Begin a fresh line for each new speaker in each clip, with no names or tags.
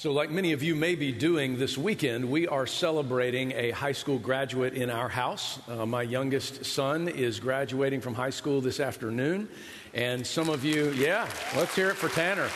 So like many of you may be doing this weekend, we are celebrating a high school graduate in our house. My youngest son is graduating from high school this afternoon. And some of you, let's hear it for Tanner.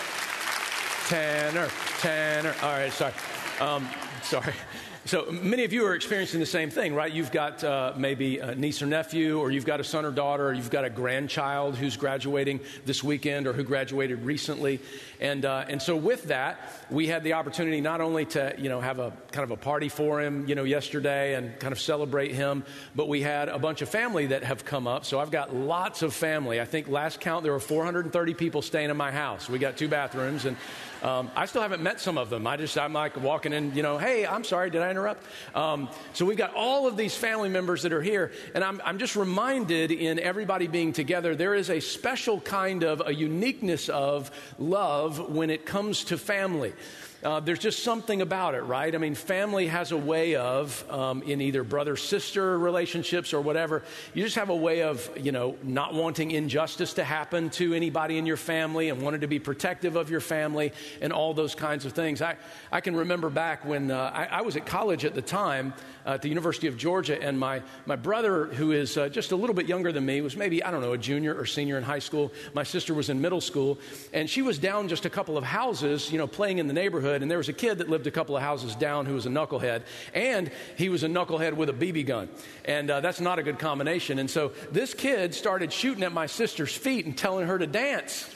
Tanner. All right, sorry. Sorry. So many of you are experiencing the same thing, right? You've got maybe a niece or nephew, or you've got a son or daughter, or you've got a grandchild who's graduating this weekend or who graduated recently. And so with that, we had the opportunity not only to, have a kind of a party for him, yesterday and kind of celebrate him, but we had a bunch of family that have come up. So I've got lots of family. I think last count, there were 430 people staying in my house. We got 2 bathrooms, and I still haven't met some of them. I'm like walking in, hey, I'm sorry, did I interrupt? So we've got all of these family members that are here, and I'm just reminded in everybody being together, there is a special kind of a uniqueness of love when it comes to family. There's just something about it, right? I mean, family has a way of, in either brother-sister relationships or whatever, you just have a way of, not wanting injustice to happen to anybody in your family and wanting to be protective of your family and all those kinds of things. I can remember back when I was at college at the time at the University of Georgia, and my brother, who is just a little bit younger than me, was maybe, a junior or senior in high school. My sister was in middle school, and she was down just a couple of houses, playing in the neighborhood. And there was a kid that lived a couple of houses down who was a knucklehead, and he was a knucklehead with a BB gun. And that's not a good combination. And so this kid started shooting at my sister's feet and telling her to dance.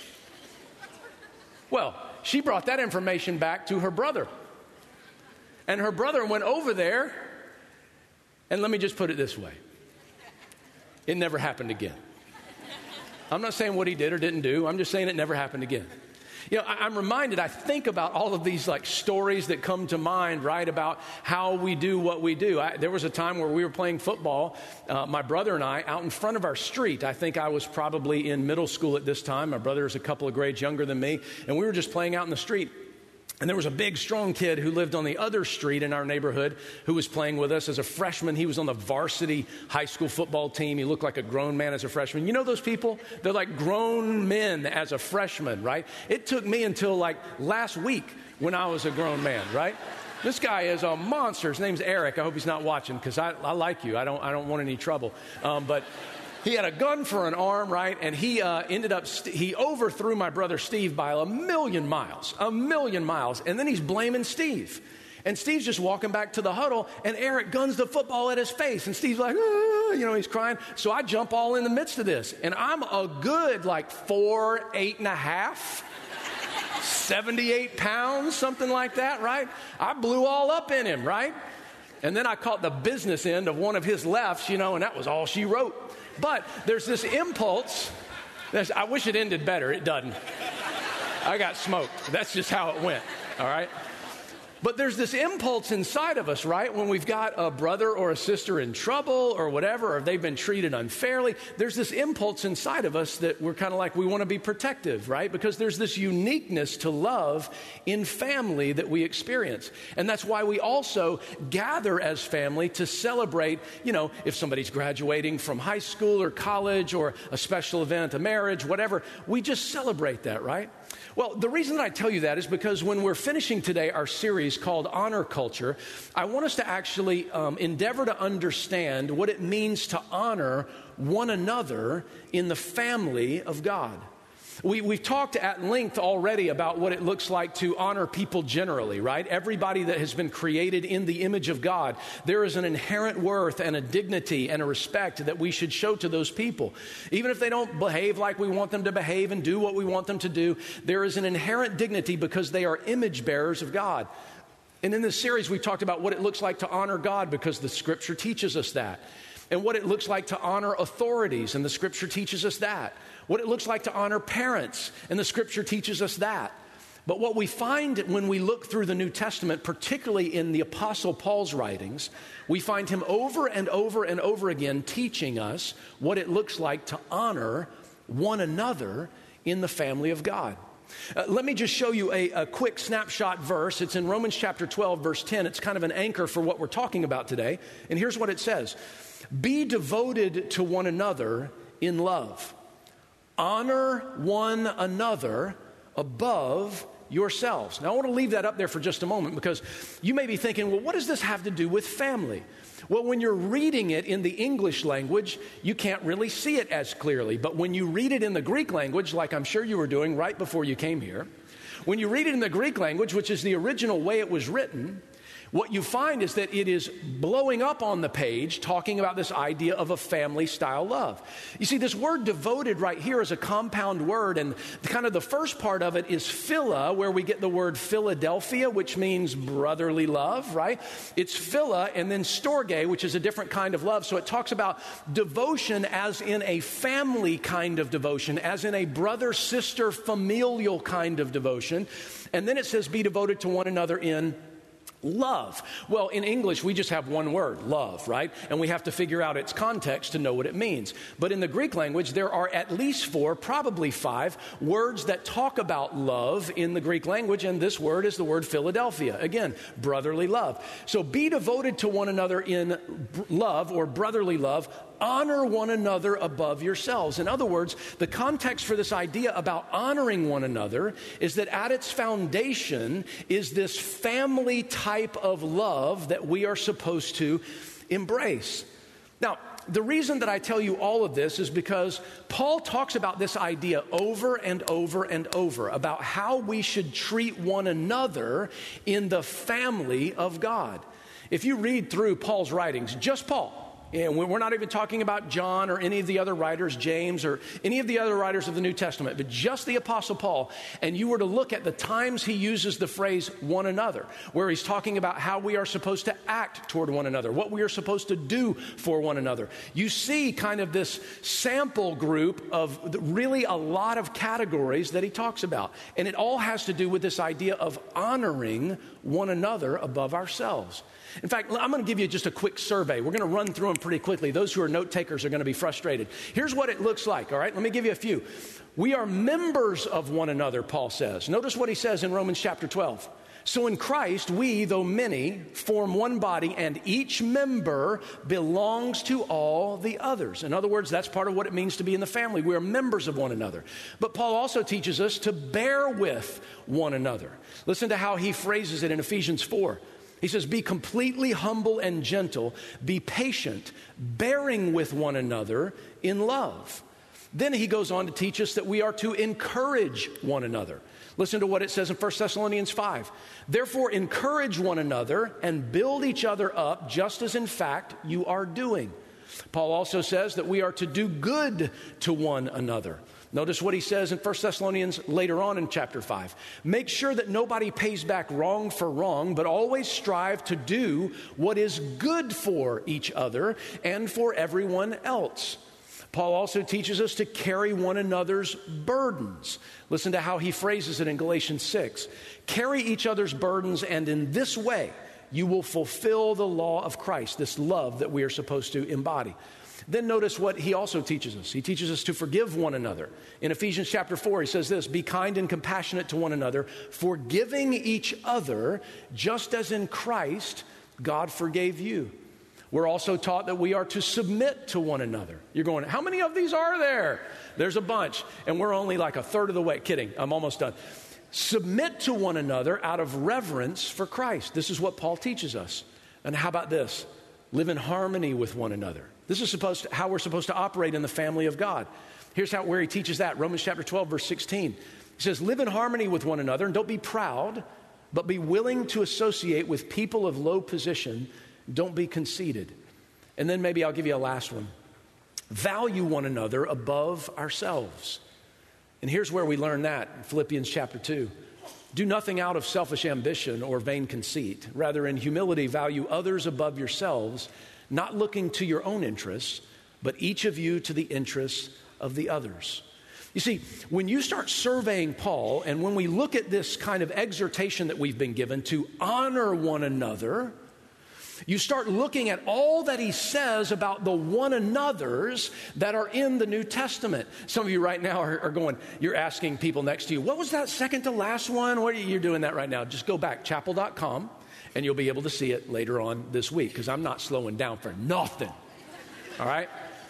Well, she brought that information back to her brother. And her brother went over there, and let me just put it this way. It never happened again. I'm not saying what he did or didn't do. I'm just saying it never happened again. I'm reminded, I think about all of these stories that come to mind, right, about how we do what we do. There was a time where we were playing football, my brother and I, out in front of our street. I think I was probably in middle school at this time. My brother is a couple of grades younger than me, and we were just playing out in the street. And there was a big, strong kid who lived on the other street in our neighborhood who was playing with us as a freshman. He was on the varsity high school football team. He looked like a grown man as a freshman. You know those people? They're like grown men as a freshman, right? It took me until last week when I was a grown man, right? This guy is a monster. His name's Eric. I hope he's not watching because I like you. I don't want any trouble. But he had a gun for an arm, right? And he he overthrew my brother Steve by a million miles. And then he's blaming Steve. And Steve's just walking back to the huddle, and Eric guns the football at his face. And Steve's like, he's crying. So I jump all in the midst of this. And I'm a good 8.5, 78 pounds, something like that, right? I blew all up in him, right? And then I caught the business end of one of his lefts, and that was all she wrote. But there's this impulse. I wish it ended better. It doesn't. I got smoked. That's just how it went. All right. But there's this impulse inside of us, right? When we've got a brother or a sister in trouble or whatever, or they've been treated unfairly, there's this impulse inside of us that we're kind of we want to be protective, right? Because there's this uniqueness to love in family that we experience. And that's why we also gather as family to celebrate, if somebody's graduating from high school or college or a special event, a marriage, whatever, we just celebrate that, right? Well, the reason that I tell you that is because when we're finishing today our series called Honor Culture, I want us to actually endeavor to understand what it means to honor one another in the family of God. We've talked at length already about what it looks like to honor people generally, right? Everybody that has been created in the image of God, there is an inherent worth and a dignity and a respect that we should show to those people. Even if they don't behave like we want them to behave and do what we want them to do, there is an inherent dignity because they are image bearers of God. And in this series, we talked about what it looks like to honor God because the Scripture teaches us that. And what it looks like to honor authorities, and the Scripture teaches us that. What it looks like to honor parents, and the Scripture teaches us that. But what we find when we look through the New Testament, particularly in the Apostle Paul's writings, we find him over and over and over again teaching us what it looks like to honor one another in the family of God. Let me just show you a quick snapshot verse. It's in Romans chapter 12, verse 10. It's kind of an anchor for what we're talking about today. And here's what it says. Be devoted to one another in love. Honor one another above yourselves. Now, I want to leave that up there for just a moment because you may be thinking, well, what does this have to do with family? Well, when you're reading it in the English language, you can't really see it as clearly. But when you read it in the Greek language, like I'm sure you were doing right before you came here, when you read it in the Greek language, which is the original way it was written, what you find is that it is blowing up on the page, talking about this idea of a family-style love. You see, this word devoted right here is a compound word, and kind of the first part of it is phila, where we get the word Philadelphia, which means brotherly love, right? It's phila, and then storge, which is a different kind of love. So it talks about devotion as in a family kind of devotion, as in a brother-sister familial kind of devotion. And then it says, be devoted to one another in love. Well, in English, we just have one word, love, right? And we have to figure out its context to know what it means. But in the Greek language, there are at least 4, probably 5 words that talk about love in the Greek language, and this word is the word Philadelphia. Again, brotherly love. So be devoted to one another in love or brotherly love. Honor one another above yourselves. In other words, the context for this idea about honoring one another is that at its foundation is this family type of love that we are supposed to embrace. Now, the reason that I tell you all of this is because Paul talks about this idea over and over and over about how we should treat one another in the family of God. If you read through Paul's writings, just Paul, and we're not even talking about John or any of the other writers, James or any of the other writers of the New Testament, but just the Apostle Paul, and you were to look at the times he uses the phrase one another, where he's talking about how we are supposed to act toward one another, what we are supposed to do for one another. You see kind of this sample group of really a lot of categories that he talks about. And it all has to do with this idea of honoring one another above ourselves. In fact, I'm going to give you just a quick survey. We're going to run through them pretty quickly. Those who are note takers are going to be frustrated. Here's what it looks like, all right? Let me give you a few. We are members of one another, Paul says. Notice what he says in Romans chapter 12. So in Christ, we, though many, form one body, and each member belongs to all the others. In other words, that's part of what it means to be in the family. We are members of one another. But Paul also teaches us to bear with one another. Listen to how he phrases it in Ephesians 4. He says, be completely humble and gentle, be patient, bearing with one another in love. Then he goes on to teach us that we are to encourage one another. Listen to what it says in 1 Thessalonians 5. Therefore, encourage one another and build each other up, just as in fact you are doing. Paul also says that we are to do good to one another. Notice what he says in 1 Thessalonians later on in chapter 5. Make sure that nobody pays back wrong for wrong, but always strive to do what is good for each other and for everyone else. Paul also teaches us to carry one another's burdens. Listen to how he phrases it in Galatians 6. Carry each other's burdens, and in this way you will fulfill the law of Christ, this love that we are supposed to embody. Then notice what he also teaches us. He teaches us to forgive one another. In Ephesians chapter 4, he says this, be kind and compassionate to one another, forgiving each other, just as in Christ God forgave you. We're also taught that we are to submit to one another. You're going, how many of these are there? There's a bunch, and we're only like a third of the way. Kidding, I'm almost done. Submit to one another out of reverence for Christ. This is what Paul teaches us. And how about this? Live in harmony with one another. This is how we're supposed to operate in the family of God. Here's where he teaches that. Romans chapter 12, verse 16. He says, live in harmony with one another and don't be proud, but be willing to associate with people of low position. Don't be conceited. And then maybe I'll give you a last one. Value one another above ourselves. And here's where we learn that in Philippians chapter 2. Do nothing out of selfish ambition or vain conceit. Rather, in humility, value others above yourselves, not looking to your own interests, but each of you to the interests of the others. You see, when you start surveying Paul, and when we look at this kind of exhortation that we've been given to honor one another, you start looking at all that he says about the one another's that are in the New Testament. Some of you right now are going, you're asking people next to you, what was that second to last one? You're doing that right now. Just go back, chapel.com, and you'll be able to see it later on this week, because I'm not slowing down for nothing. All right?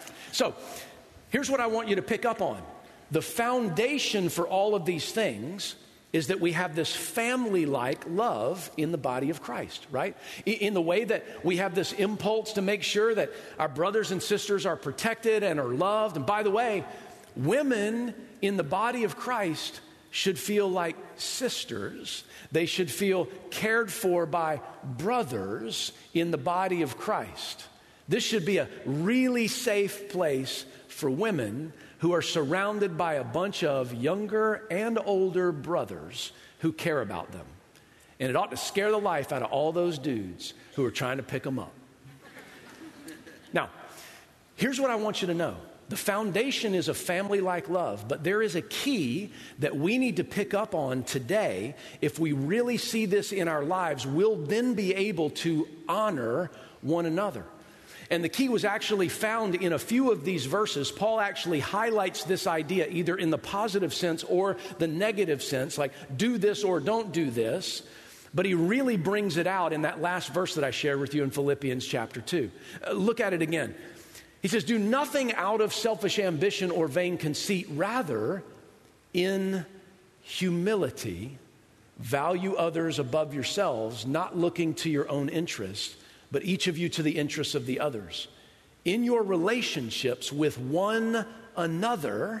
So here's what I want you to pick up on. The foundation for all of these things is that we have this family-like love in the body of Christ, right? In the way that we have this impulse to make sure that our brothers and sisters are protected and are loved. And by the way, women in the body of Christ should feel like sisters. They should feel cared for by brothers in the body of Christ. This should be a really safe place for women who are surrounded by a bunch of younger and older brothers who care about them. And it ought to scare the life out of all those dudes who are trying to pick them up. Now, here's what I want you to know. The foundation is a family-like love, but there is a key that we need to pick up on today. If we really see this in our lives, we'll then be able to honor one another. And the key was actually found in a few of these verses. Paul actually highlights this idea either in the positive sense or the negative sense, like do this or don't do this. But he really brings it out in that last verse that I shared with you in Philippians chapter 2. Look at it again. He says, do nothing out of selfish ambition or vain conceit. Rather, in humility, value others above yourselves, not looking to your own interest, but each of you to the interests of the others. In your relationships with one another,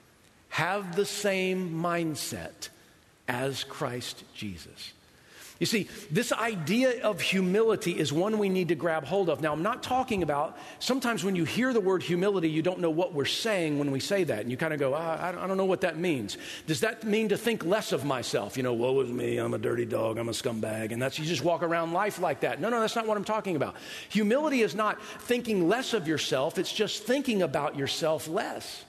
have the same mindset as Christ Jesus. You see, this idea of humility is one we need to grab hold of. Now, I'm not talking about, sometimes when you hear the word humility, you don't know what we're saying when we say that. And you kind of go, I don't know what that means. Does that mean to think less of myself? You know, woe is me, I'm a dirty dog, I'm a scumbag. And you just walk around life like that. No, that's not what I'm talking about. Humility is not thinking less of yourself. It's just thinking about yourself less.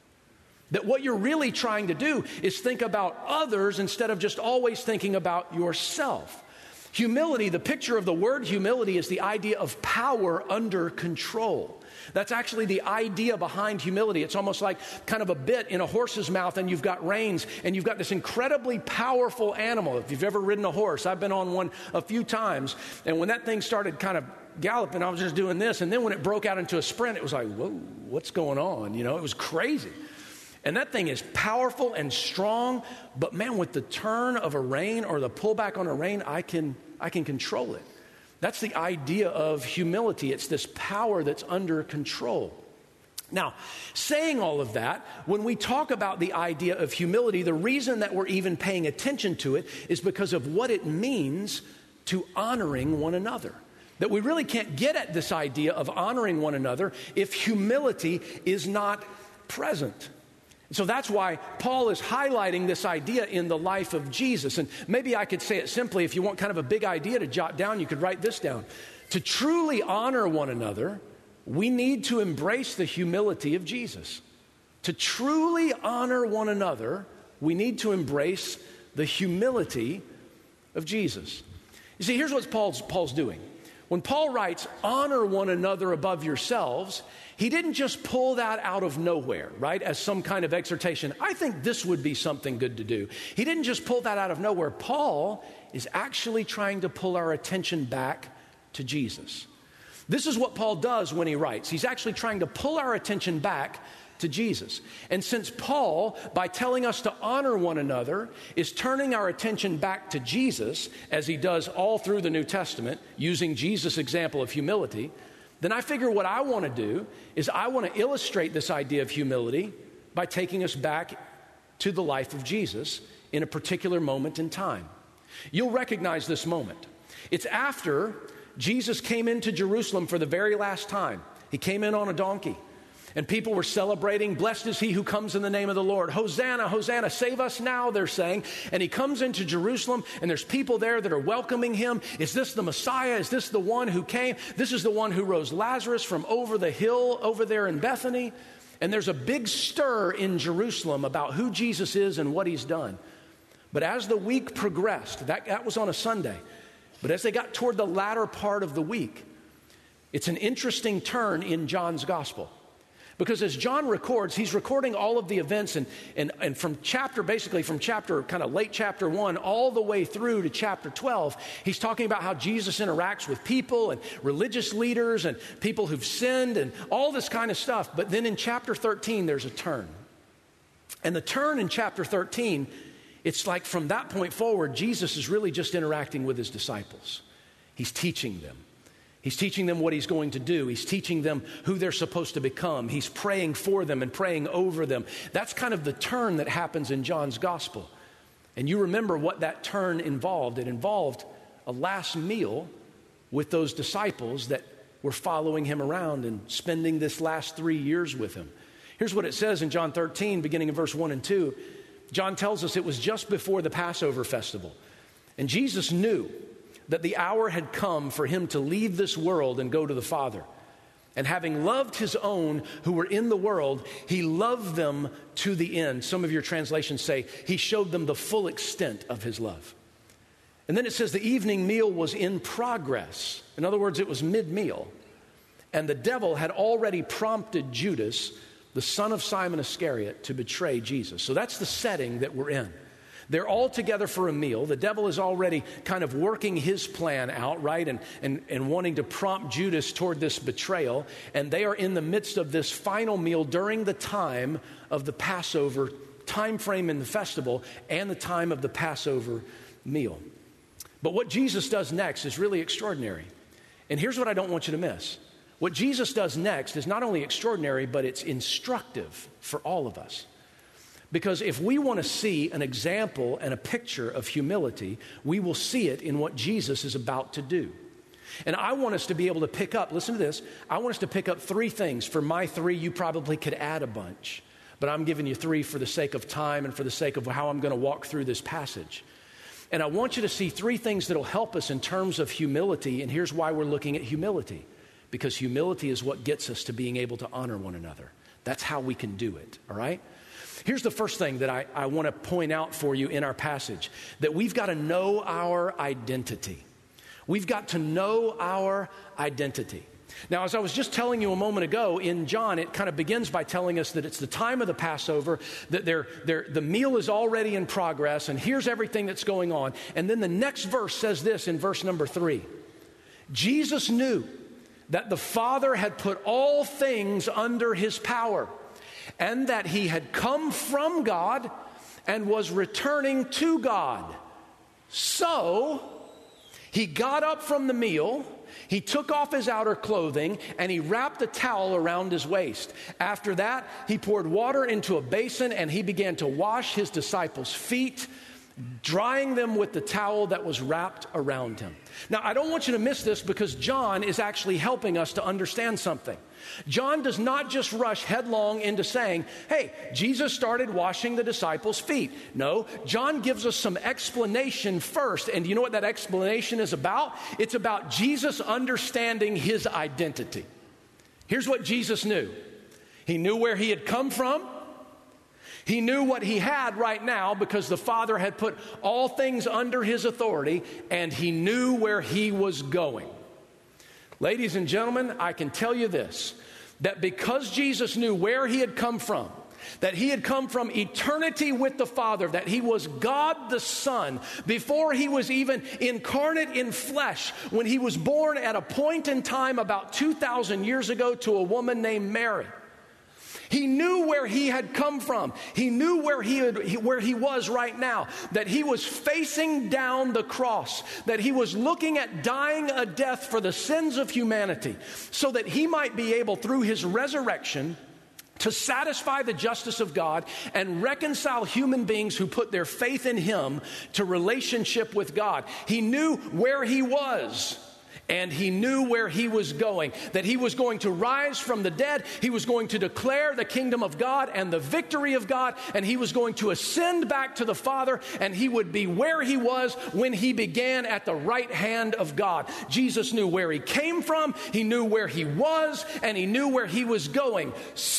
That what you're really trying to do is think about others instead of just always thinking about yourself. Humility, the picture of the word humility is the idea of power under control. That's actually the idea behind humility. It's almost like kind of a bit in a horse's mouth and you've got reins and you've got this incredibly powerful animal. If you've ever ridden a horse, I've been on one a few times, and when that thing started kind of galloping, I was just doing this, and then when it broke out into a sprint, it was like, whoa, what's going on? You know, it was crazy. And that thing is powerful and strong, but man, with the turn of a rein or the pullback on a rein, I can control it. That's the idea of humility. It's this power that's under control. Now, saying all of that, when we talk about the idea of humility, the reason that we're even paying attention to it is because of what it means to honoring one another. That we really can't get at this idea of honoring one another if humility is not present. So that's why Paul is highlighting this idea in the life of Jesus. And maybe I could say it simply. If you want kind of a big idea to jot down, you could write this down. To truly honor one another, we need to embrace the humility of Jesus. To truly honor one another, we need to embrace the humility of Jesus. You see, here's what Paul's doing. When Paul writes, honor one another above yourselves, he didn't just pull that out of nowhere, right, as some kind of exhortation. I think this would be something good to do. He didn't just pull that out of nowhere. Paul is actually trying to pull our attention back to Jesus. This is what Paul does when he writes. He's actually trying to pull our attention back to Jesus. And since Paul, by telling us to honor one another, is turning our attention back to Jesus, as he does all through the New Testament, using Jesus' example of humility, then I figure what I want to do is I want to illustrate this idea of humility by taking us back to the life of Jesus in a particular moment in time. You'll recognize this moment. It's after Jesus came into Jerusalem for the very last time. He came in on a donkey. And people were celebrating, blessed is he who comes in the name of the Lord. Hosanna, Hosanna, save us now, they're saying. And he comes into Jerusalem, and there's people there that are welcoming him. Is this the Messiah? Is this the one who came? This is the one who rose Lazarus from over the hill over there in Bethany. And there's a big stir in Jerusalem about who Jesus is and what he's done. But as the week progressed, that was on a Sunday. But as they got toward the latter part of the week, it's an interesting turn in John's gospel. Because as John records, he's recording all of the events and from chapter, kind of late chapter 1 all the way through to chapter 12, he's talking about how Jesus interacts with people and religious leaders and people who've sinned and all this kind of stuff. But then in chapter 13, there's a turn. And the turn in chapter 13 It's like from that point forward, Jesus is really just interacting with his disciples. He's teaching them. He's teaching them what he's going to do. He's teaching them who they're supposed to become. He's praying for them and praying over them. That's kind of the turn that happens in John's gospel. And you remember what that turn involved. It involved a last meal with those disciples that were following him around and spending this last 3 years with him. Here's what it says in John 13, beginning in verse 1 and 2. John tells us it was just before the Passover festival. And Jesus knew that the hour had come for him to leave this world and go to the Father. And having loved his own who were in the world, he loved them to the end. Some of your translations say he showed them the full extent of his love. And then it says the evening meal was in progress. In other words, it was mid-meal. And the devil had already prompted Judas, the son of Simon Iscariot, to betray Jesus. So that's the setting that we're in. They're all together for a meal. The devil is already kind of working his plan out, right? And wanting to prompt Judas toward this betrayal. And they are in the midst of this final meal during the time of the Passover time frame in the festival and the time of the Passover meal. But what Jesus does next is really extraordinary. And here's what I don't want you to miss. What Jesus does next is not only extraordinary, but it's instructive for all of us. Because if we want to see an example and a picture of humility, we will see it in what Jesus is about to do. And I want us to be able to pick up, listen to this, I want us to pick up 3 things. For my 3, you probably could add a bunch. But I'm giving you 3 for the sake of time and for the sake of how I'm going to walk through this passage. And I want you to see 3 things that will help us in terms of humility. And here's why we're looking at humility. Because humility is what gets us to being able to honor one another. That's how we can do it, all right? Here's the first thing that I want to point out for you in our passage, that we've got to know our identity. We've got to know our identity. Now, as I was just telling you a moment ago, in John, it kind of begins by telling us that it's the time of the Passover, that the meal is already in progress, and here's everything that's going on. And then the next verse says this in verse number 3. Jesus knew that the Father had put all things under his power, and that he had come from God and was returning to God. So he got up from the meal, he took off his outer clothing, and he wrapped a towel around his waist. After that, he poured water into a basin, and he began to wash his disciples' feet, drying them with the towel that was wrapped around him. Now, I don't want you to miss this, because John is actually helping us to understand something. John does not just rush headlong into saying, hey, Jesus started washing the disciples' feet. No, John gives us some explanation first. And do you know what that explanation is about? It's about Jesus understanding his identity. Here's what Jesus knew. He knew where he had come from. He knew what he had right now because the Father had put all things under his authority, and he knew where he was going. Ladies and gentlemen, I can tell you this, that because Jesus knew where he had come from, that he had come from eternity with the Father, that he was God the Son, before he was even incarnate in flesh, when he was born at a point in time about 2,000 years ago to a woman named Mary. He knew where he had come from. He knew where he was right now, that he was facing down the cross, that he was looking at dying a death for the sins of humanity, so that he might be able, through his resurrection, to satisfy the justice of God and reconcile human beings who put their faith in him to relationship with God. He knew where he was. And he knew where he was going, that he was going to rise from the dead. He was going to declare the kingdom of God and the victory of God. And he was going to ascend back to the Father. And he would be where he was when he began, at the right hand of God. Jesus knew where he came from. He knew where he was. And he knew where he was going.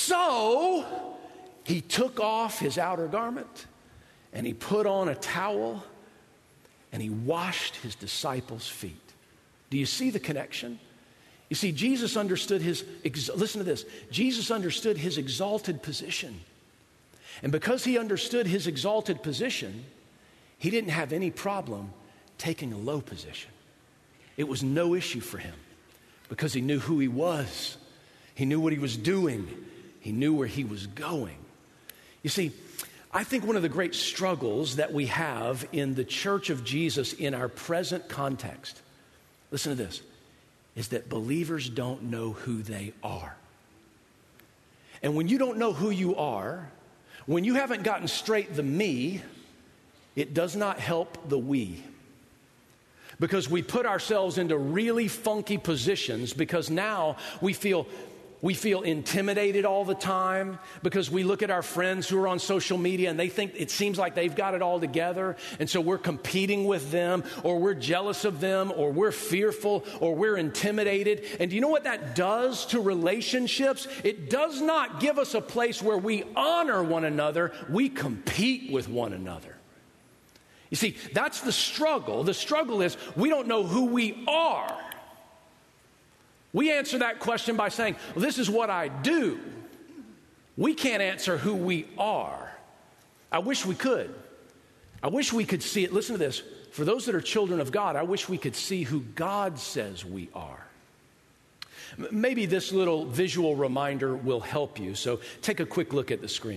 So he took off his outer garment. And he put on a towel. And he washed his disciples' feet. Do you see the connection? You see, Jesus understood listen to this. Jesus understood his exalted position. And because he understood his exalted position, he didn't have any problem taking a low position. It was no issue for him because he knew who he was. He knew what he was doing. He knew where he was going. You see, I think one of the great struggles that we have in the church of Jesus in our present context, listen to this, is that believers don't know who they are. And when you don't know who you are, when you haven't gotten straight the me, it does not help the we. Because we put ourselves into really funky positions because now we feel intimidated all the time because we look at our friends who are on social media and they think it seems like they've got it all together. And so we're competing with them, or we're jealous of them, or we're fearful, or we're intimidated. And do you know what that does to relationships? It does not give us a place where we honor one another. We compete with one another. You see, that's the struggle. The struggle is we don't know who we are. We answer that question by saying, well, this is what I do. We can't answer who we are. I wish we could. I wish we could see it. Listen to this. For those that are children of God, I wish we could see who God says we are. Maybe this little visual reminder will help you. So take a quick look at the screen.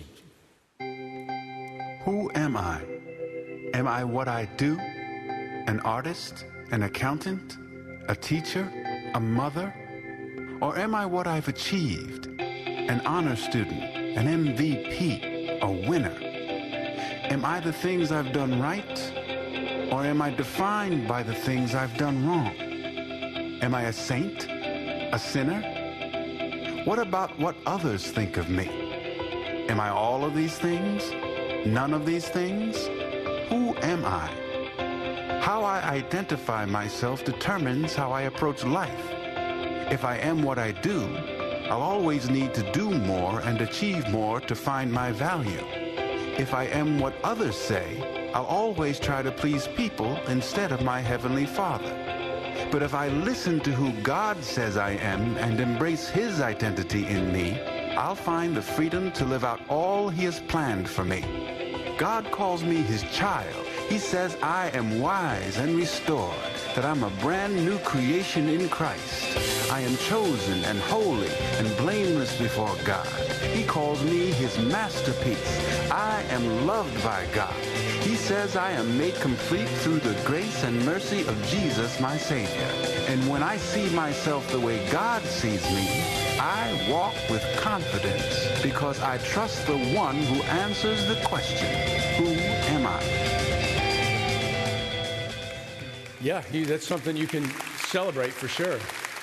Who am I? Am I what I do? An artist? An accountant? A teacher? A mother? Or am I what I've achieved? An honor student? An MVP? A winner? Am I the things I've done right? Or am I defined by the things I've done wrong? Am I a saint? A sinner? What about what others think of me? Am I all of these things? None of these things? Who am I? How I identify myself determines how I approach life. If I am what I do, I'll always need to do more and achieve more to find my value. If I am what others say, I'll always try to please people instead of my Heavenly Father. But if I listen to who God says I am and embrace His identity in me, I'll find the freedom to live out all He has planned for me. God calls me His child. He says I am wise and restored, that I'm a brand new creation in Christ. I am chosen and holy and blameless before God. He calls me His masterpiece. I am loved by God. He says I am made complete through the grace and mercy of Jesus, my Savior. And when I see myself the way God sees me, I walk with confidence because I trust the one who answers the question, who am I?
Yeah, that's something you can celebrate for sure.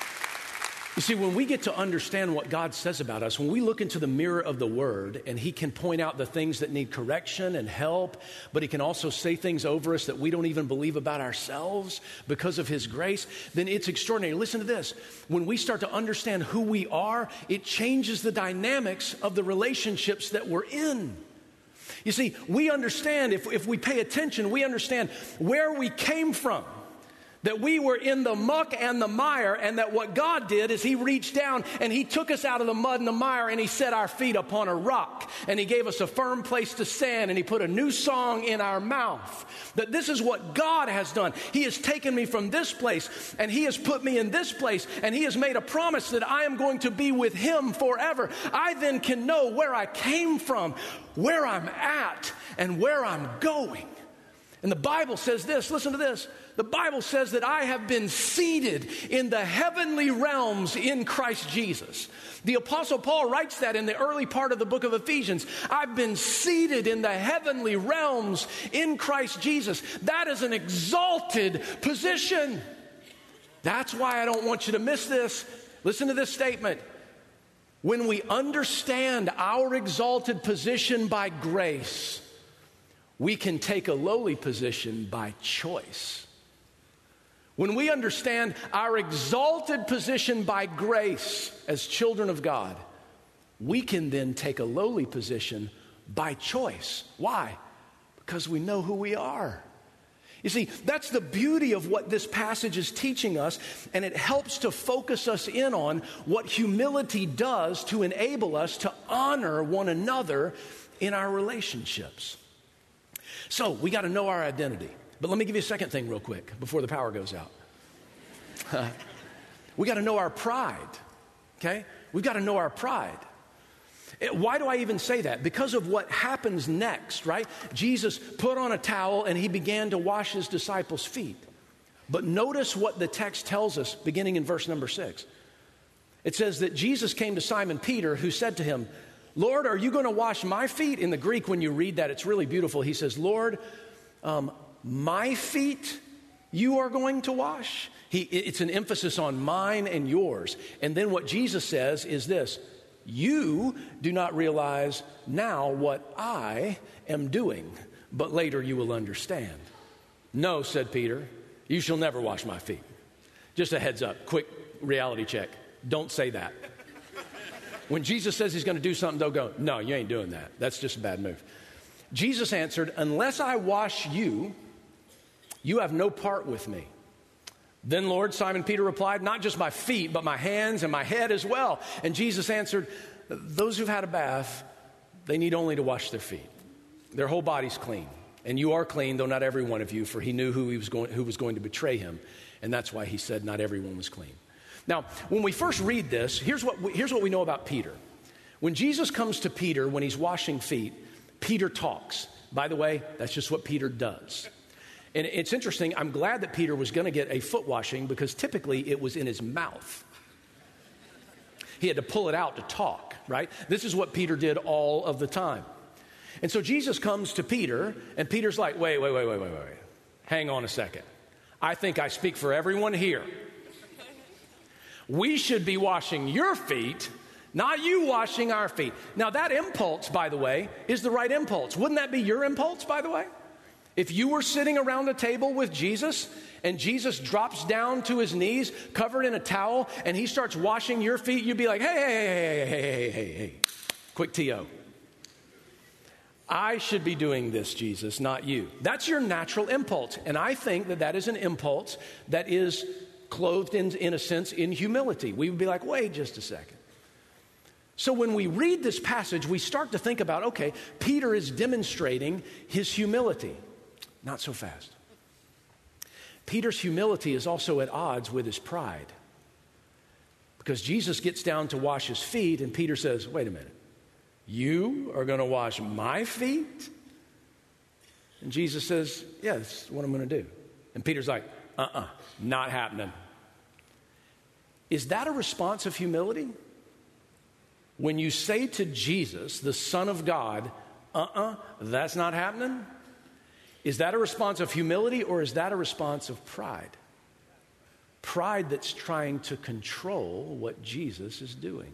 You see, when we get to understand what God says about us, when we look into the mirror of the Word, and He can point out the things that need correction and help, but He can also say things over us that we don't even believe about ourselves because of His grace, then it's extraordinary. Listen to this. When we start to understand who we are, it changes the dynamics of the relationships that we're in. You see, we understand, if we pay attention, we understand where we came from. That we were in the muck and the mire, and that what God did is He reached down and He took us out of the mud and the mire and He set our feet upon a rock and He gave us a firm place to stand and He put a new song in our mouth. That this is what God has done. He has taken me from this place and He has put me in this place and He has made a promise that I am going to be with Him forever. I then can know where I came from, where I'm at, and where I'm going. And the Bible says this, listen to this. The Bible says that I have been seated in the heavenly realms in Christ Jesus. The Apostle Paul writes that in the early part of the book of Ephesians. I've been seated in the heavenly realms in Christ Jesus. That is an exalted position. That's why I don't want you to miss this. Listen to this statement. When we understand our exalted position by grace, we can take a lowly position by choice. When we understand our exalted position by grace as children of God, we can then take a lowly position by choice. Why? Because we know who we are. You see, that's the beauty of what this passage is teaching us, and it helps to focus us in on what humility does to enable us to honor one another in our relationships. So, we got to know our identity. But let me give you a second thing real quick before the power goes out. We got to know our pride, okay? We've got to know our pride. Why do I even say that? Because of what happens next, right? Jesus put on a towel and he began to wash his disciples' feet. But notice what the text tells us beginning in verse number 6. It says that Jesus came to Simon Peter, who said to him, Lord, are you going to wash my feet? In the Greek, when you read that, it's really beautiful. He says, Lord, my feet you are going to wash? It's an emphasis on mine and yours. And then what Jesus says is this, you do not realize now what I am doing, but later you will understand. No, said Peter, you shall never wash my feet. Just a heads up, quick reality check. Don't say that. When Jesus says he's going to do something, they'll go, no, you ain't doing that. That's just a bad move. Jesus answered, unless I wash you, you have no part with me. Then, Lord, Simon Peter replied, not just my feet, but my hands and my head as well. And Jesus answered, those who've had a bath, they need only to wash their feet. Their whole body's clean. And you are clean, though not every one of you, for he knew who was going to betray him. And that's why he said not everyone was clean. Now, when we first read this, here's what we know about Peter. When Jesus comes to Peter when he's washing feet, Peter talks. By the way, that's just what Peter does. And it's interesting, I'm glad that Peter was going to get a foot washing because typically it was in his mouth. He had to pull it out to talk, right? This is what Peter did all of the time. And so Jesus comes to Peter, and Peter's like, wait. Hang on a second. I think I speak for everyone here. We should be washing your feet, not you washing our feet. Now that impulse, by the way, is the right impulse. Wouldn't that be your impulse, by the way? If you were sitting around a table with Jesus and Jesus drops down to his knees covered in a towel and he starts washing your feet, you'd be like, hey, quick T.O. I should be doing this, Jesus, not you. That's your natural impulse. And I think that is an impulse that is clothed in a sense in humility. We would be like, wait just a second. So when we read this passage, we start to think about, okay, Peter is demonstrating his humility. Not so fast. Peter's humility is also at odds with his pride. Because Jesus gets down to wash his feet, and Peter says, wait a minute. You are going to wash my feet? And Jesus says, yeah, that's what I'm going to do. And Peter's like, not happening. Is that a response of humility? When you say to Jesus, the Son of God, that's not happening? Is that a response of humility or is that a response of pride? Pride that's trying to control what Jesus is doing.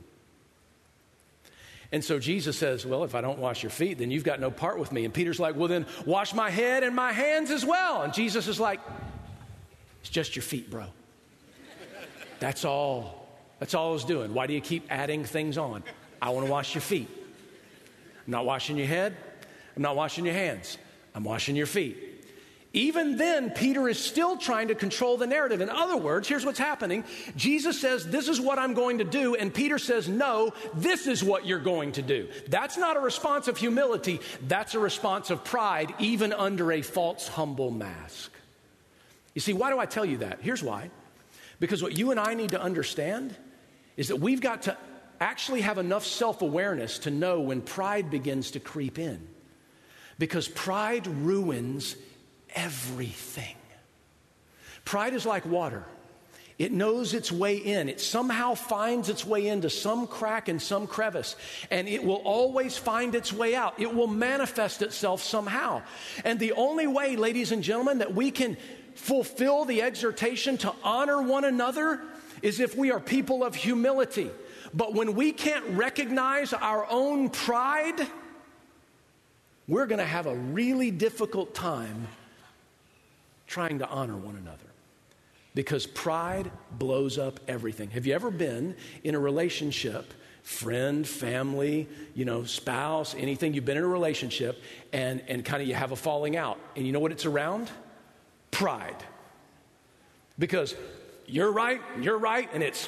And so Jesus says, well, if I don't wash your feet, then you've got no part with me. And Peter's like, well, then wash my head and my hands as well. And Jesus is like, it's just your feet, bro. That's all. That's all I was doing. Why do you keep adding things on? I want to wash your feet. I'm not washing your head. I'm not washing your hands. I'm washing your feet. Even then, Peter is still trying to control the narrative. In other words, here's what's happening. Jesus says, this is what I'm going to do. And Peter says, no, this is what you're going to do. That's not a response of humility. That's a response of pride, even under a false, humble mask. You see, why do I tell you that? Here's why. Because what you and I need to understand is that we've got to actually have enough self-awareness to know when pride begins to creep in. Because pride ruins everything. Pride is like water. It knows its way in. It somehow finds its way into some crack and some crevice. And it will always find its way out. It will manifest itself somehow. And the only way, ladies and gentlemen, that we can fulfill the exhortation to honor one another is if we are people of humility. But when we can't recognize our own pride, we're going to have a really difficult time trying to honor one another. Because pride blows up everything. Have you ever been in a relationship, friend, family, spouse, anything, you've been in a relationship and kind of you have a falling out. And you know what it's around? Pride. Because you're right, and it's,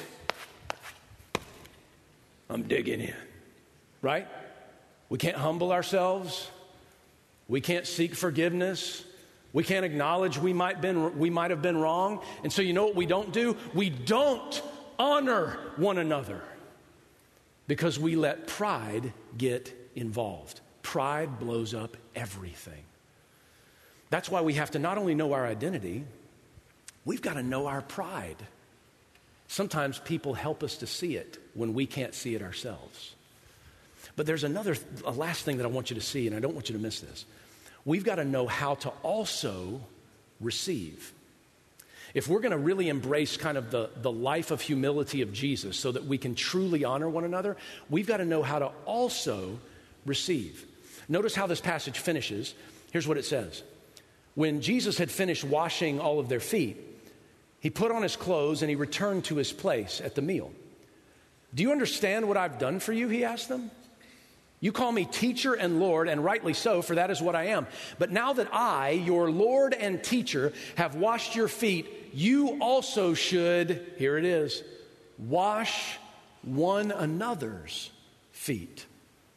I'm digging in, right? We can't humble ourselves. We can't seek forgiveness. We can't acknowledge we might have been wrong. And so you know what we don't do? We don't honor one another. because we let pride get involved. Pride blows up everything. That's why we have to not only know our identity, we've got to know our pride. Sometimes people help us to see it when we can't see it ourselves. But there's a last thing that I want you to see, and I don't want you to miss this. We've got to know how to also receive. If we're going to really embrace kind of the life of humility of Jesus so that we can truly honor one another, we've got to know how to also receive. Notice how this passage finishes. Here's what it says. When Jesus had finished washing all of their feet, he put on his clothes and he returned to his place at the meal. Do you understand what I've done for you? He asked them. You call me teacher and Lord, and rightly so, for that is what I am. But now that I, your Lord and teacher, have washed your feet, you also should, here it is, wash one another's feet.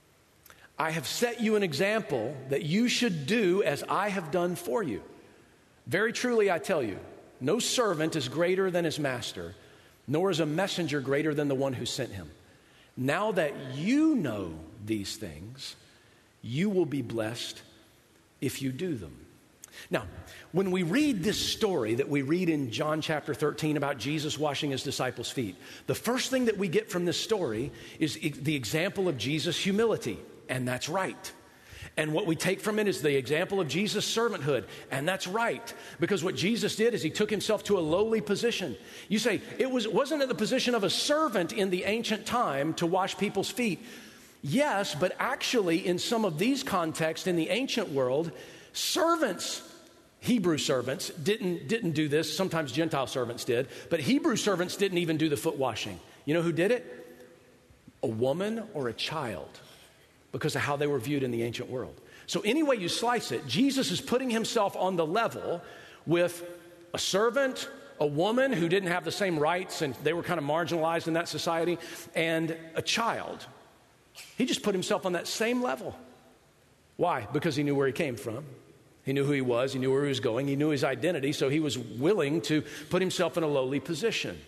I have set you an example that you should do as I have done for you. Very truly, I tell you, no servant is greater than his master, nor is a messenger greater than the one who sent him. Now that you know these things, you will be blessed if you do them. Now, when we read this story that we read in John chapter 13 about Jesus washing his disciples' feet, the first thing that we get from this story is the example of Jesus' humility, and that's right. And what we take from it is the example of Jesus' servanthood, and that's right. Because what Jesus did is he took himself to a lowly position. You say, wasn't it the position of a servant in the ancient time to wash people's feet? Yes, but actually in some of these contexts in the ancient world, servants, Hebrew servants, didn't do this. Sometimes Gentile servants did, but Hebrew servants didn't even do the foot washing. You know who did it? A woman or a child, because of how they were viewed in the ancient world. So any way you slice it, Jesus is putting himself on the level with a servant, a woman who didn't have the same rights and they were kind of marginalized in that society, and a child. He just put himself on that same level. Why? Because he knew where he came from. He knew who he was. He knew where he was going. He knew his identity, so he was willing to put himself in a lowly position.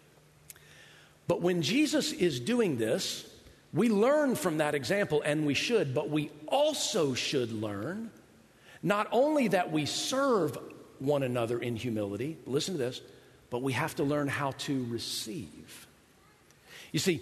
But when Jesus is doing this, we learn from that example, and we should, but we also should learn not only that we serve one another in humility, listen to this, but we have to learn how to receive. You see,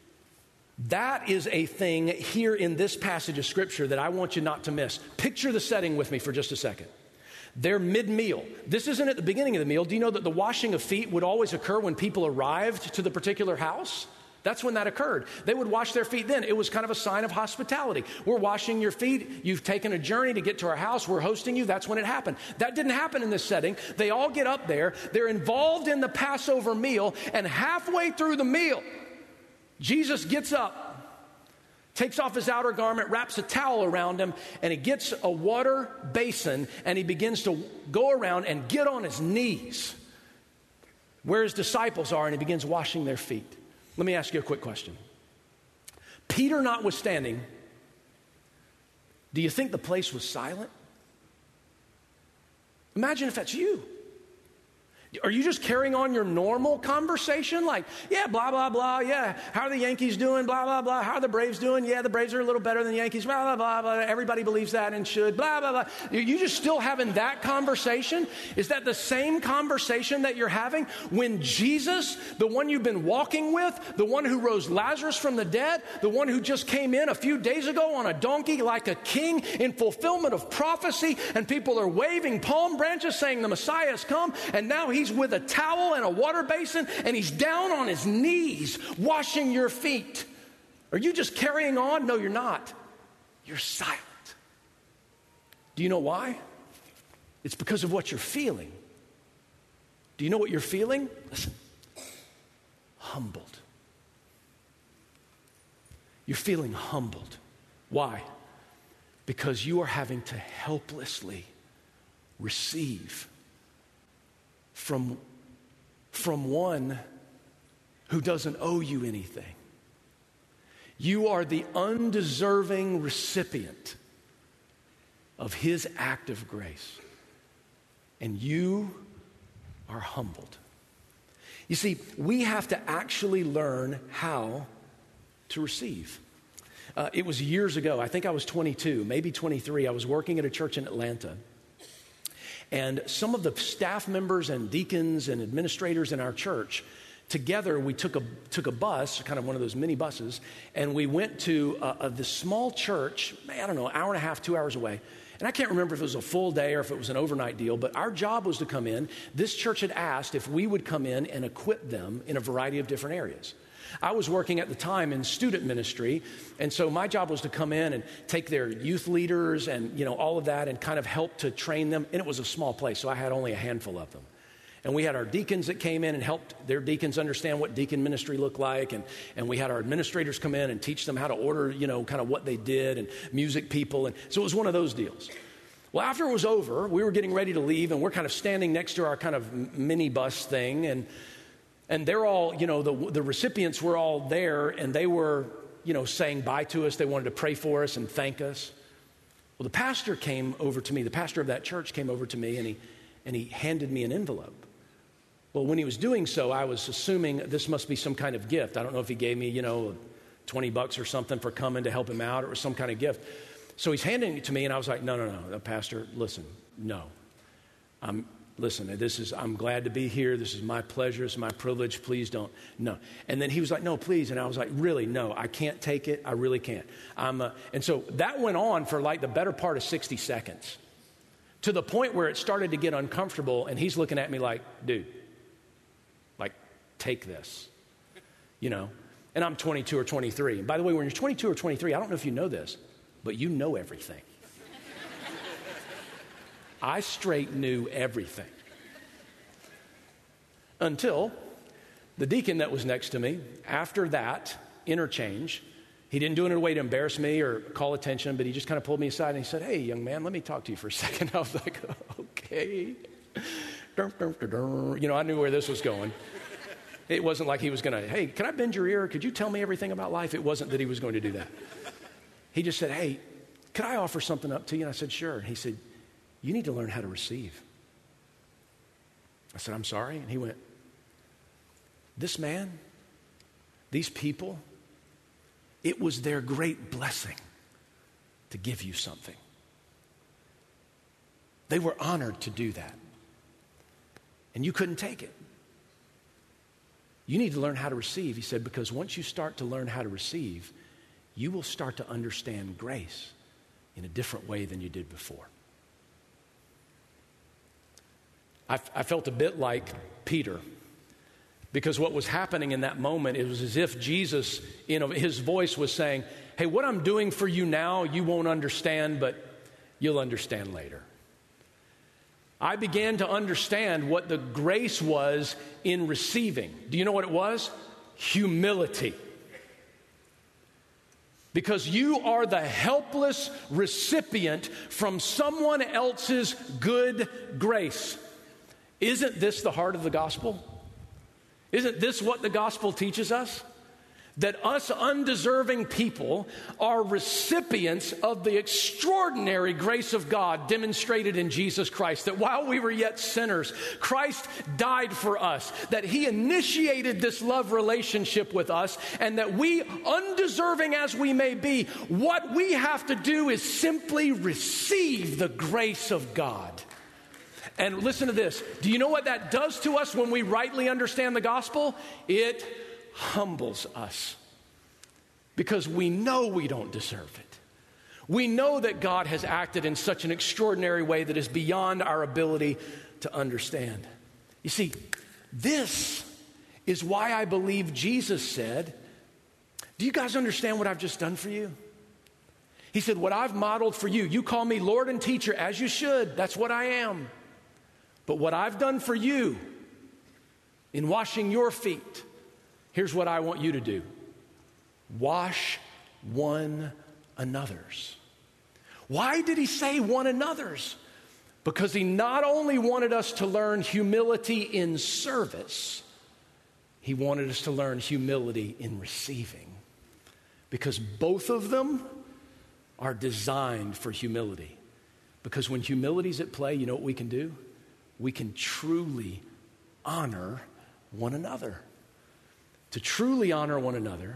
that is a thing here in this passage of Scripture that I want you not to miss. Picture the setting with me for just a second. They're mid-meal. This isn't at the beginning of the meal. Do you know that the washing of feet would always occur when people arrived to the particular house? That's when that occurred. They would wash their feet then. It was kind of a sign of hospitality. We're washing your feet. You've taken a journey to get to our house. We're hosting you. That's when it happened. That didn't happen in this setting. They all get up there. They're involved in the Passover meal, and halfway through the meal, Jesus gets up, takes off his outer garment, wraps a towel around him, and he gets a water basin, and he begins to go around and get on his knees where his disciples are, and he begins washing their feet. Let me ask you a quick question. Peter notwithstanding, do you think the place was silent? Imagine if that's you. Are you just carrying on your normal conversation? Like, yeah, blah, blah, blah, yeah. How are the Yankees doing? Blah, blah, blah. How are the Braves doing? Yeah, the Braves are a little better than the Yankees. Blah, blah, blah, blah. Everybody believes that and should. Blah, blah, blah. You just still having that conversation? Is that the same conversation that you're having when Jesus, the one you've been walking with, the one who rose Lazarus from the dead, the one who just came in a few days ago on a donkey like a king in fulfillment of prophecy, and people are waving palm branches saying the Messiah has come, and now he's with a towel and a water basin, and he's down on his knees washing your feet. Are you just carrying on? No, you're not. You're silent. Do you know why? It's because of what you're feeling. Do you know what you're feeling? Listen. Humbled. You're feeling humbled. Why? Because you are having to helplessly receive from one who doesn't owe you anything. You are the undeserving recipient of his act of grace, and you are humbled. You see, we have to actually learn how to receive. It was years ago. I think I was 22, maybe 23. I was working at a church in Atlanta. And some of the staff members and deacons and administrators in our church, together we took a bus, kind of one of those mini buses, and we went to this small church, I don't know, an hour and a half, 2 hours away. And I can't remember if it was a full day or if it was an overnight deal, but our job was to come in. This church had asked if we would come in and equip them in a variety of different areas. I was working at the time in student ministry, and so my job was to come in and take their youth leaders and, all of that and kind of help to train them. And it was a small place, so I had only a handful of them. And we had our deacons that came in and helped their deacons understand what deacon ministry looked like. And we had our administrators come in and teach them how to order, kind of what they did, and music people. And so it was one of those deals. Well, after it was over, we were getting ready to leave, and we're kind of standing next to our kind of mini bus thing. And they're all, the recipients were all there, and they were, saying bye to us. They wanted to pray for us and thank us. Well, the pastor came over to me. The pastor of that church came over to me, and he handed me an envelope. Well, when he was doing so, I was assuming this must be some kind of gift. I don't know if he gave me, $20 or something for coming to help him out, or it was some kind of gift. So he's handing it to me, and I was like, no, Pastor, listen, no. I'm glad to be here. This is my pleasure. It's my privilege. Please don't. No. And then he was like, no, please. And I was like, really, no, I can't take it. I really can't. And so that went on for like the better part of 60 seconds to the point where it started to get uncomfortable. And he's looking at me like, dude, like, take this, And I'm 22 or 23. And by the way, when you're 22 or 23, I don't know if you know this, but you know everything. I straight knew everything. Until the deacon that was next to me, after that interchange, he didn't do it in a way to embarrass me or call attention, but he just kind of pulled me aside and he said, hey, young man, let me talk to you for a second. I was like, okay. I knew where this was going. It wasn't like he was going to, hey, can I bend your ear? Could you tell me everything about life? It wasn't that he was going to do that. He just said, hey, could I offer something up to you? And I said, sure. And he said, you need to learn how to receive. I said, I'm sorry. And he went, this man, these people, it was their great blessing to give you something. They were honored to do that. And you couldn't take it. You need to learn how to receive. He said, because once you start to learn how to receive, you will start to understand grace in a different way than you did before. I felt a bit like Peter, because what was happening in that moment, it was as if Jesus, his voice was saying, hey, what I'm doing for you now, you won't understand, but you'll understand later. I began to understand what the grace was in receiving. Do you know what it was? Humility. Because you are the helpless recipient from someone else's good grace. Isn't this the heart of the gospel? Isn't this what the gospel teaches us? That us undeserving people are recipients of the extraordinary grace of God demonstrated in Jesus Christ. That while we were yet sinners, Christ died for us. That He initiated this love relationship with us. And that we, undeserving as we may be, what we have to do is simply receive the grace of God. And listen to this. Do you know what that does to us when we rightly understand the gospel? It humbles us. Because we know we don't deserve it. We know that God has acted in such an extraordinary way that is beyond our ability to understand. You see, this is why I believe Jesus said, do you guys understand what I've just done for you? He said, what I've modeled for you, you call me Lord and teacher, as you should. That's what I am. But what I've done for you in washing your feet, here's what I want you to do. Wash one another's. Why did He say one another's? Because He not only wanted us to learn humility in service, He wanted us to learn humility in receiving. Because both of them are designed for humility. Because when humility's at play, you know what we can do? We can truly honor one another. To truly honor one another,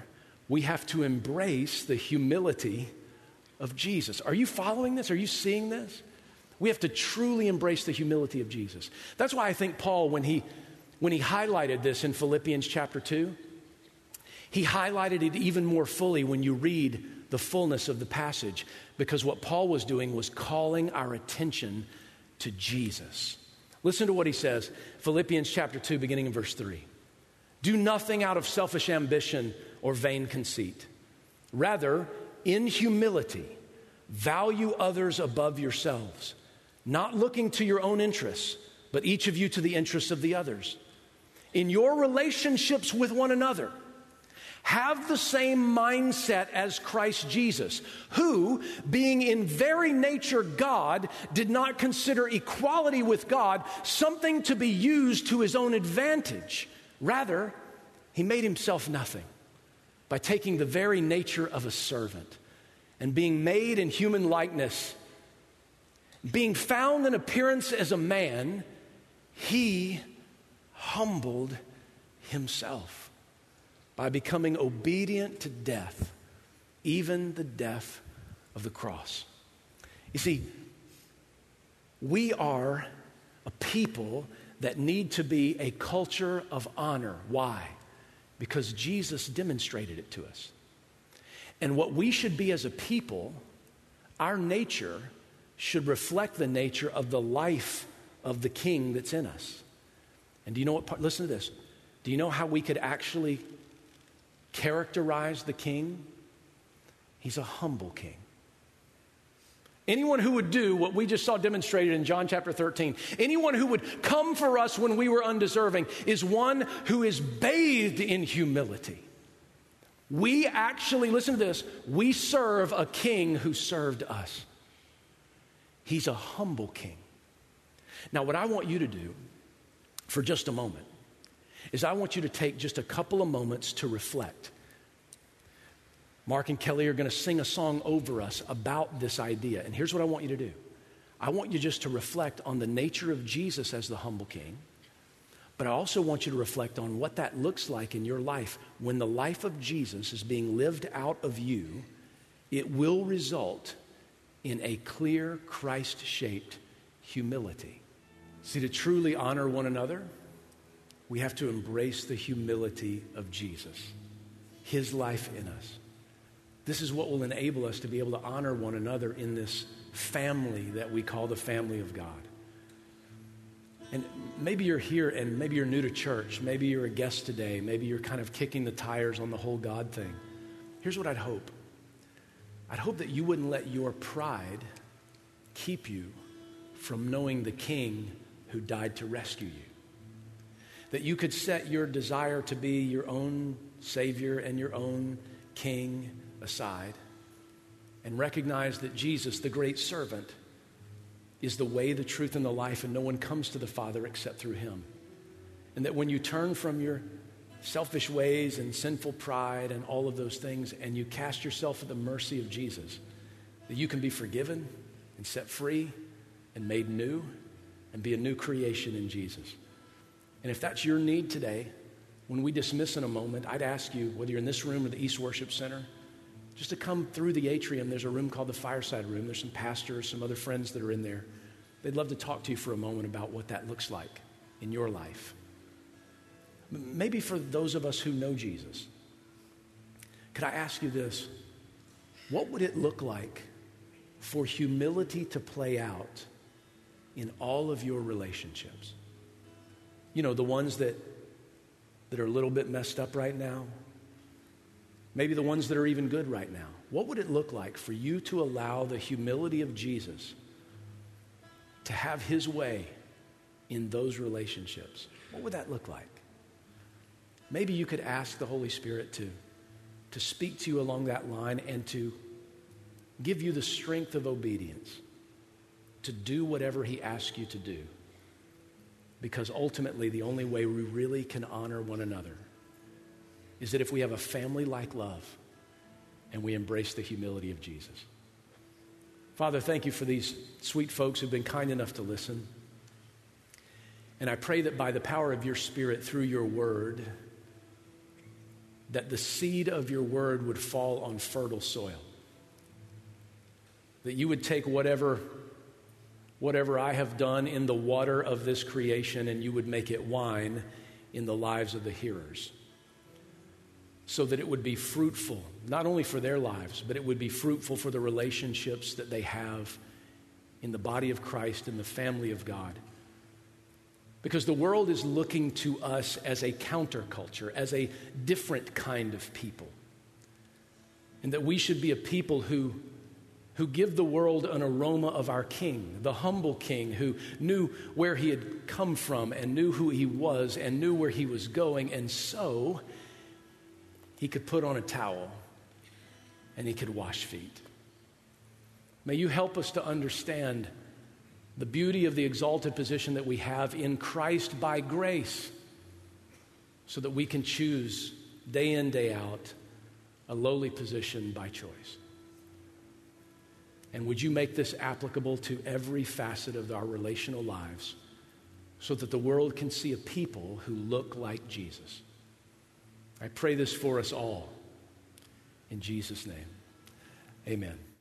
we have to embrace the humility of Jesus. Are you following this? Are you seeing this? We have to truly embrace the humility of Jesus. That's why I think Paul, when he highlighted this in Philippians chapter 2, he highlighted it even more fully when you read the fullness of the passage, because what Paul was doing was calling our attention to Jesus. Listen to what he says, Philippians chapter 2, beginning in verse 3. Do nothing out of selfish ambition or vain conceit. Rather, in humility, value others above yourselves, not looking to your own interests, but each of you to the interests of the others. In your relationships with one another, have the same mindset as Christ Jesus, who, being in very nature God, did not consider equality with God something to be used to his own advantage. Rather, he made himself nothing by taking the very nature of a servant and being made in human likeness. Being found in appearance as a man, he humbled himself by becoming obedient to death, even the death of the cross. You see, we are a people that need to be a culture of honor. Why? Because Jesus demonstrated it to us. And what we should be as a people, our nature should reflect the nature of the life of the King that's in us. And do you know what, listen to this. Do you know how we could actually characterize the King? He's a humble King. Anyone who would do what we just saw demonstrated in John chapter 13, anyone who would come for us when we were undeserving, is one who is bathed in humility. We actually, listen to this, we serve a King who served us. He's a humble King. Now, what I want you to do for just a moment is I want you to take just a couple of moments to reflect. Mark and Kelly are going to sing a song over us about this idea. And here's what I want you to do. I want you just to reflect on the nature of Jesus as the humble King. But I also want you to reflect on what that looks like in your life. When the life of Jesus is being lived out of you, it will result in a clear, Christ-shaped humility. See, to truly honor one another, we have to embrace the humility of Jesus, his life in us. This is what will enable us to be able to honor one another in this family that we call the family of God. And maybe you're here and maybe you're new to church. Maybe you're a guest today. Maybe you're kind of kicking the tires on the whole God thing. Here's what I'd hope. I'd hope that you wouldn't let your pride keep you from knowing the King who died to rescue you. That you could set your desire to be your own Savior and your own King aside and recognize that Jesus, the great servant, is the way, the truth, and the life, and no one comes to the Father except through him. And that when you turn from your selfish ways and sinful pride and all of those things and you cast yourself at the mercy of Jesus, that you can be forgiven and set free and made new and be a new creation in Jesus. And if that's your need today, when we dismiss in a moment, I'd ask you, whether you're in this room or the East Worship Center, just to come through the atrium. There's a room called the Fireside Room. There's some pastors, some other friends that are in there. They'd love to talk to you for a moment about what that looks like in your life. Maybe for those of us who know Jesus, could I ask you this? What would it look like for humility to play out in all of your relationships? You know, the ones that are a little bit messed up right now. Maybe the ones that are even good right now. What would it look like for you to allow the humility of Jesus to have his way in those relationships? What would that look like? Maybe you could ask the Holy Spirit to speak to you along that line and to give you the strength of obedience to do whatever he asks you to do. Because ultimately, the only way we really can honor one another is that if we have a family-like love and we embrace the humility of Jesus. Father, thank you for these sweet folks who've been kind enough to listen. And I pray that by the power of your Spirit through your word, that the seed of your word would fall on fertile soil. That you would take whatever I have done in the water of this creation and you would make it wine in the lives of the hearers. So that it would be fruitful, not only for their lives, but it would be fruitful for the relationships that they have in the body of Christ and the family of God. Because the world is looking to us as a counterculture, as a different kind of people. And that we should be a people who give the world an aroma of our King, the humble King who knew where he had come from and knew who he was and knew where he was going. And so he could put on a towel and he could wash feet. May you help us to understand the beauty of the exalted position that we have in Christ by grace, so that we can choose day in, day out, a lowly position by choice. And would you make this applicable to every facet of our relational lives, so that the world can see a people who look like Jesus? I pray this for us all. In Jesus' name, amen.